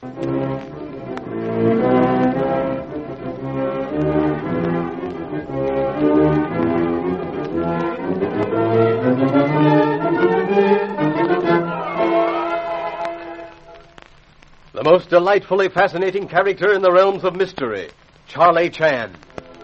The most delightfully fascinating character in the realms of mystery, Charlie Chan.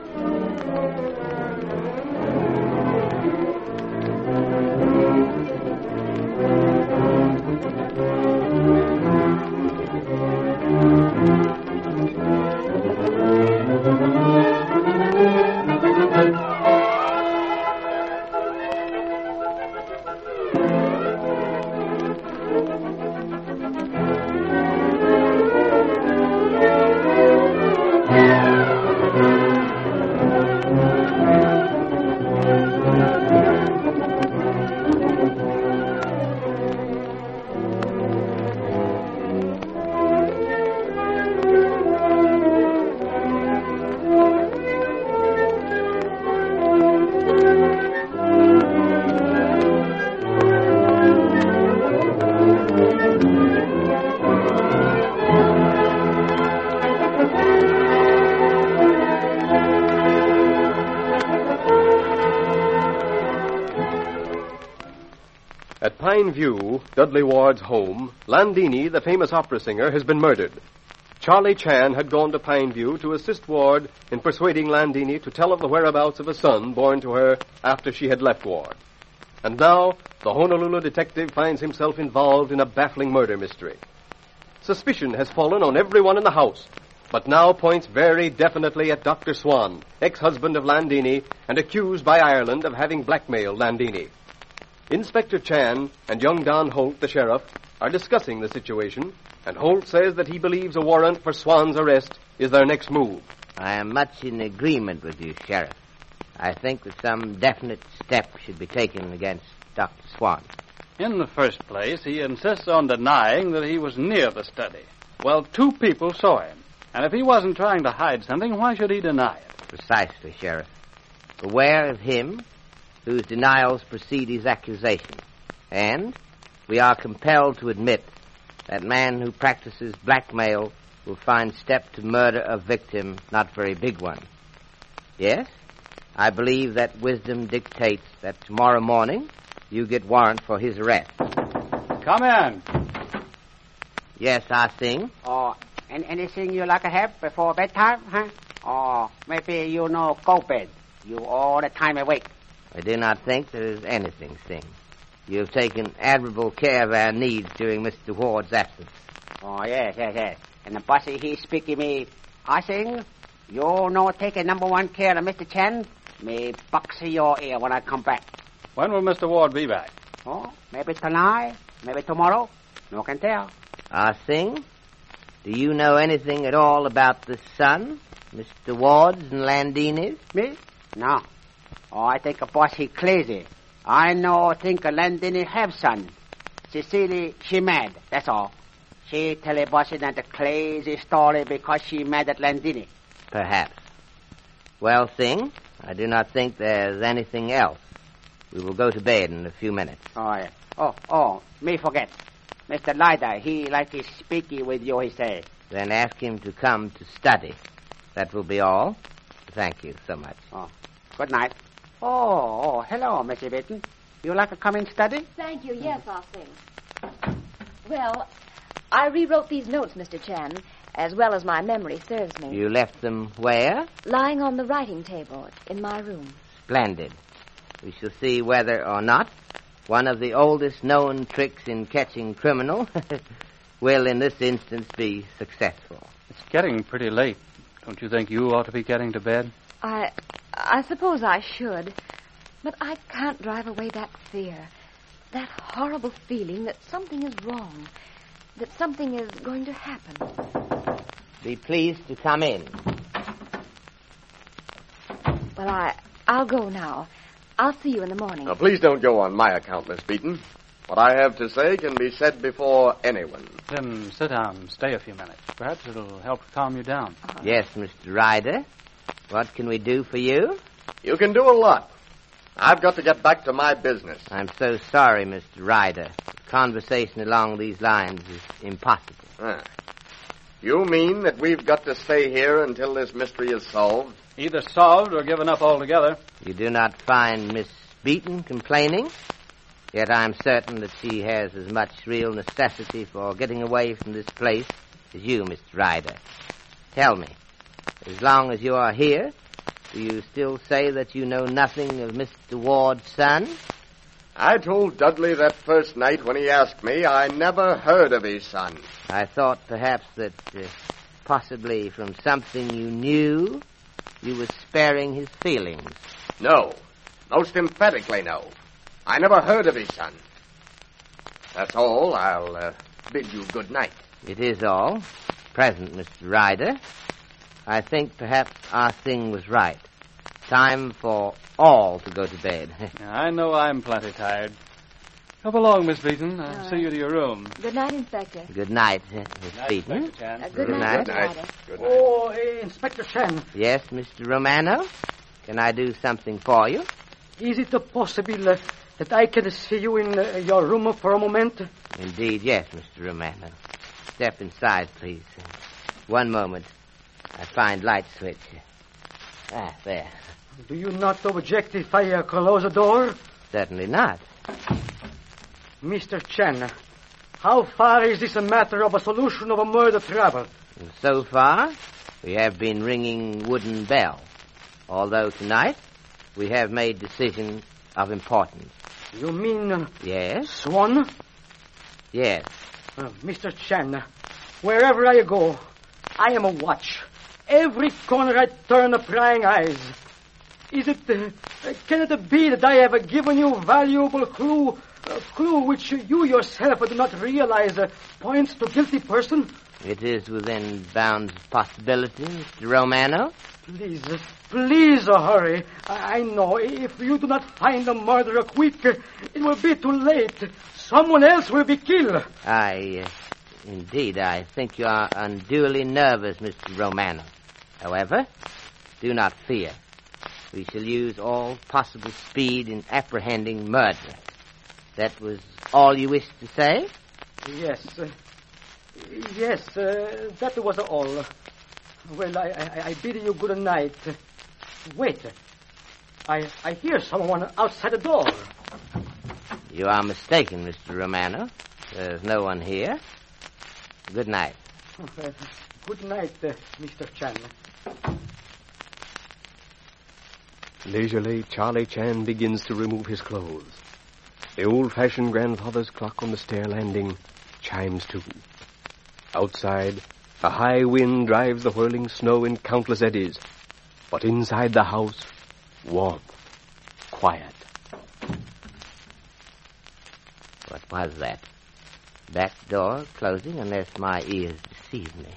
At Pine View, Dudley Ward's home, Landini, the famous opera singer, has been murdered. Charlie Chan had gone to Pine View to assist Ward in persuading Landini to tell of the whereabouts of a son born to her after she had left Ward. And now, the Honolulu detective finds himself involved in a baffling murder mystery. Suspicion has fallen on everyone in the house, but now points very definitely at Dr. Swan, ex-husband of Landini and accused by Ireland of having blackmailed Landini. Inspector Chan and young Don Holt, the sheriff, are discussing the situation, and Holt says that he believes a warrant for Swan's arrest is their next move. I am much in agreement with you, Sheriff. I think that some definite step should be taken against Dr. Swan. In the first place, he insists on denying that he was near the study. Well, 2 people saw him, and if he wasn't trying to hide something, why should he deny it? Precisely, Sheriff. Beware of him whose denials precede his accusation. And we are compelled to admit that man who practices blackmail will find step to murder a victim, not very big one. Yes, I believe that wisdom dictates that tomorrow morning you get warrant for his arrest. Come in. Yes, Ah Sing. And anything you like to have before bedtime, huh? Or maybe you go bed. You all the time awake. I do not think there is anything, Sing. You have taken admirable care of our needs during Mr. Ward's absence. Oh, yes. And the bossy, he's speaking me. I sing, you taking number 1 care of Mr. Chen. Me box your ear when I come back. When will Mr. Ward be back? Oh, maybe tonight, maybe tomorrow. No can tell. Ah Sing, do you know anything at all about the son, Mr. Ward's and Landini's? Me? No. Oh, I think a boss he crazy. I think a Landini have son. Cecilia, she mad, that's all. She tell a boss that a crazy story because she mad at Landini. Perhaps. Well, Sing, I do not think there's anything else. We will go to bed in a few minutes. Oh, yeah. Oh, me forget. Mr. Lyda, he like he speaking with you, he say. Then ask him to come to study. That will be all. Thank you so much. Oh, good night. Oh, hello, Missy Bitten. You like to come in study? Thank you, yes, Ah Sing. Well, I rewrote these notes, Mr. Chan, as well as my memory serves me. You left them where? Lying on the writing table in my room. Splendid. We shall see whether or not one of the oldest known tricks in catching criminal will, in this instance, be successful. It's getting pretty late. Don't you think you ought to be getting to bed? I suppose I should, but I can't drive away that fear, that horrible feeling that something is wrong, that something is going to happen. Be pleased to come in. Well, I'll go now. I'll see you in the morning. Now, please don't go on my account, Miss Beaton. What I have to say can be said before anyone. Then sit down and stay a few minutes. Perhaps it'll help to calm you down. Yes, Mr. Ryder. What can we do for you? You can do a lot. I've got to get back to my business. I'm so sorry, Mr. Ryder. Conversation along these lines is impossible. You mean that we've got to stay here until this mystery is solved? Either solved or given up altogether. You do not find Miss Beaton complaining? Yet I'm certain that she has as much real necessity for getting away from this place as you, Mr. Ryder. Tell me, as long as you are here, do you still say that you know nothing of Mr. Ward's son? I told Dudley that first night when he asked me I never heard of his son. I thought perhaps that possibly from something you knew, you were sparing his feelings. No. Most emphatically no. I never heard of his son. That's all. I'll bid you good night. It is all. Present, Mr. Ryder. I think perhaps our thing was right. Time for all to go to bed. I know I'm plenty tired. Come along, Miss Beaton. I'll see you to your room. Good night, Inspector. Good night, Miss Beaton. Inspector Chan. Good Good night, night. Mr. Ryder. Good night. Oh, Inspector Chan, Yes, Mr. Romano? Can I do something for you? is it possible that I can see you in your room for a moment? Indeed, yes, Mr. Romano. Step inside, please. One moment. I find light switch. Ah, there. Do you not object if I close the door? Certainly not. Mr. Chan, how far is this a matter of a solution of a murder travel? And so far, we have been ringing wooden bells. Although tonight, we have made decision of importance. You mean Yes? Swan? Yes. Mr. Chan, wherever I go, I am a watch. Every corner I turn prying eyes. Is it, can it be that I have given you valuable clue, a clue which you yourself do not realize points to guilty person? It is within bounds of possibility, Mr. Romano. Please hurry. I know if you do not find the murderer quick, it will be too late. Someone else will be killed. Indeed, I think you are unduly nervous, Mr. Romano. However, do not fear. We shall use all possible speed in apprehending murder. That was all you wished to say? Yes. Yes, that was all. Well, I bid you good night. Wait. I hear someone outside the door. You are mistaken, Mr. Romano. There's no one here. Good night. Good night, Mr. Chan. Leisurely, Charlie Chan begins to remove his clothes. The old-fashioned grandfather's clock on the stair landing chimes 2. Outside, a high wind drives the whirling snow in countless eddies. But inside the house, warmth, quiet. What was that? Back door closing unless my ears deceive me.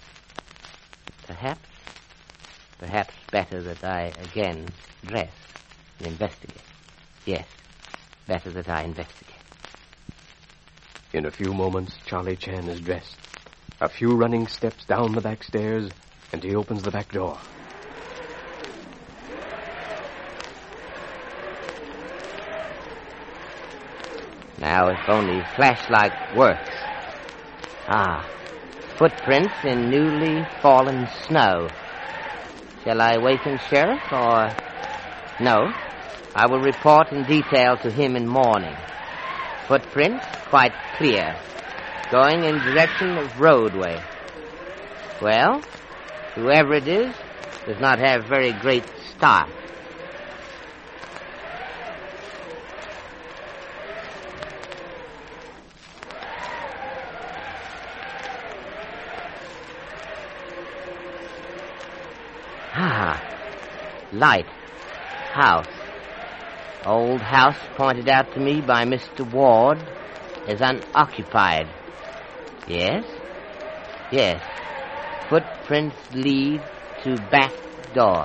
Perhaps better that I again dress and investigate. Yes, better that I investigate. In a few moments, Charlie Chan is dressed. A few running steps down the back stairs, and he opens the back door. Now, if only flashlight works. Ah, footprints in newly fallen snow. Shall I waken Sheriff, or... No, I will report in detail to him in morning. Footprints quite clear, going in direction of roadway. Well, whoever it is does not have very great start. Light. House. Old house pointed out to me by Mr. Ward as unoccupied. Yes? Yes. Footprints lead to back door.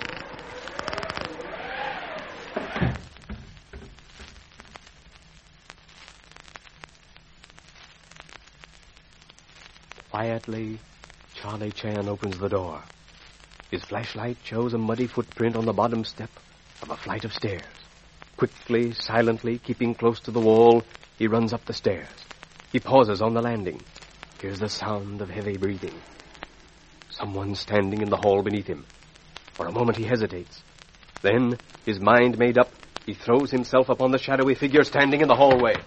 Quietly, Charlie Chan opens the door. His flashlight shows a muddy footprint on the bottom step of a flight of stairs. Quickly, silently, keeping close to the wall, he runs up the stairs. He pauses on the landing. Hears the sound of heavy breathing. Someone standing in the hall beneath him. For a moment he hesitates. Then, his mind made up, he throws himself upon the shadowy figure standing in the hallway.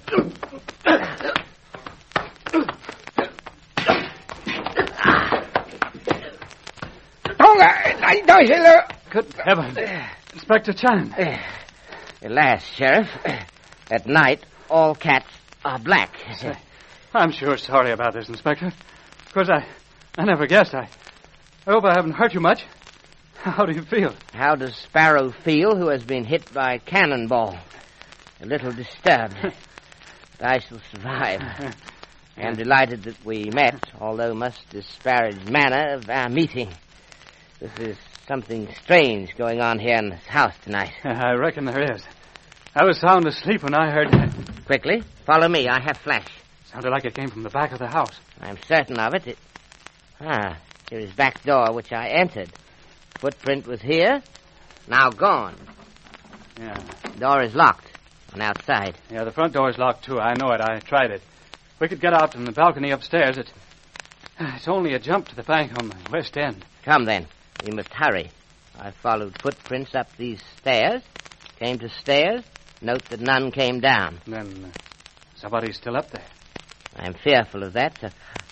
Good heavens. Inspector Chan. Alas, Sheriff, at night all cats are black. I'm sure sorry about this, Inspector. Of course, I never guessed. I hope I haven't hurt you much. How do you feel? How does Sparrow feel who has been hit by a cannonball? A little disturbed. But I shall survive. I am delighted that we met, although must disparage manner of our meeting. This is something strange going on here in this house tonight. I reckon there is. I was sound asleep when I heard... Quickly, follow me. I have flash. Sounded like it came from the back of the house. I'm certain of it. Here is back door, which I entered. Footprint was here, now gone. Yeah. Door is locked on outside. Yeah, the front door is locked, too. I know it. I tried it. We could get out from the balcony upstairs. It's only a jump to the bank on the west end. Come, then. We must hurry. I followed footprints up these stairs, came to stairs, note that none came down. Then somebody's still up there. I'm fearful of that.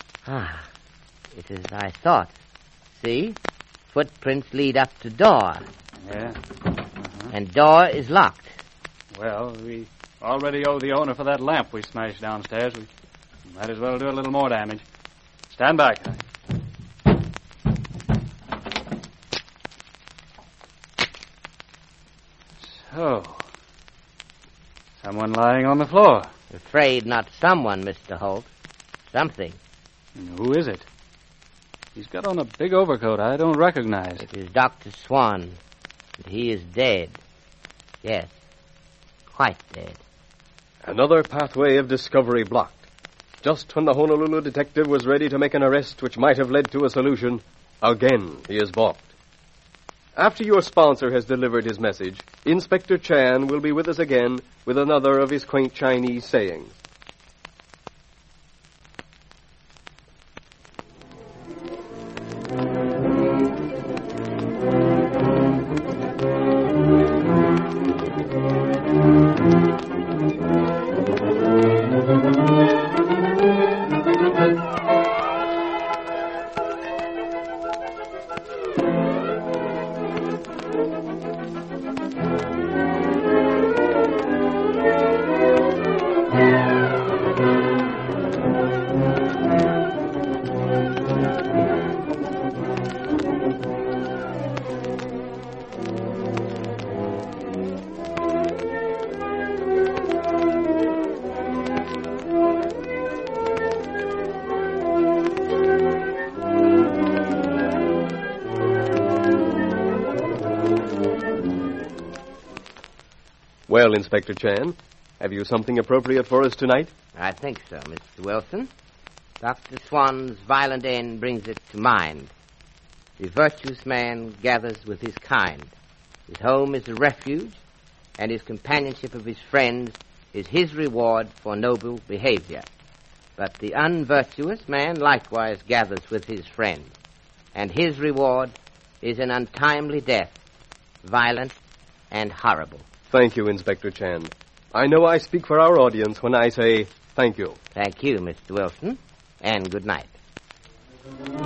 It is I thought. See? Footprints lead up to door. Yeah. And door is locked. Well, we already owe the owner for that lamp we smashed downstairs. We might as well do a little more damage. Stand back. So, someone lying on the floor. Afraid not someone, Mr. Holt. Something. And who is it? He's got on a big overcoat I don't recognize. It is Dr. Swan. And he is dead. Yes. Quite dead. Another pathway of discovery blocked. Just when the Honolulu detective was ready to make an arrest which might have led to a solution, again he is balked. After your sponsor has delivered his message, Inspector Chan will be with us again with another of his quaint Chinese sayings. Well, Inspector Chan, have you something appropriate for us tonight? I think so, Mr. Wilson. Dr. Swan's violent end brings it to mind. The virtuous man gathers with his kind. His home is a refuge, and his companionship of his friends is his reward for noble behavior. But the unvirtuous man likewise gathers with his friends, and his reward is an untimely death, violent and horrible. Thank you, Inspector Chan. I know I speak for our audience when I say thank you. Thank you, Mr. Wilson, and good night.